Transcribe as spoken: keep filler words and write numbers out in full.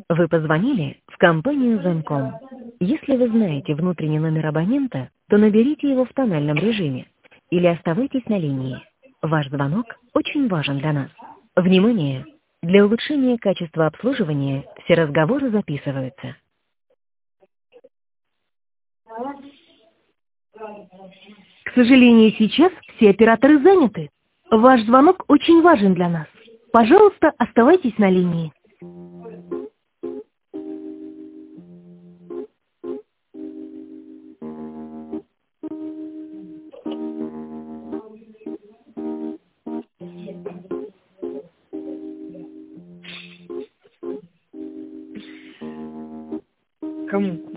Вы позвонили в компанию Zencom. Если вы знаете внутренний номер абонента, то наберите его в тональном режиме или оставайтесь на линии. Ваш звонок очень важен для нас. Внимание! Для улучшения качества обслуживания все разговоры записываются. К сожалению, сейчас все операторы заняты. Ваш звонок очень важен для нас. Пожалуйста, оставайтесь на линии. Кому?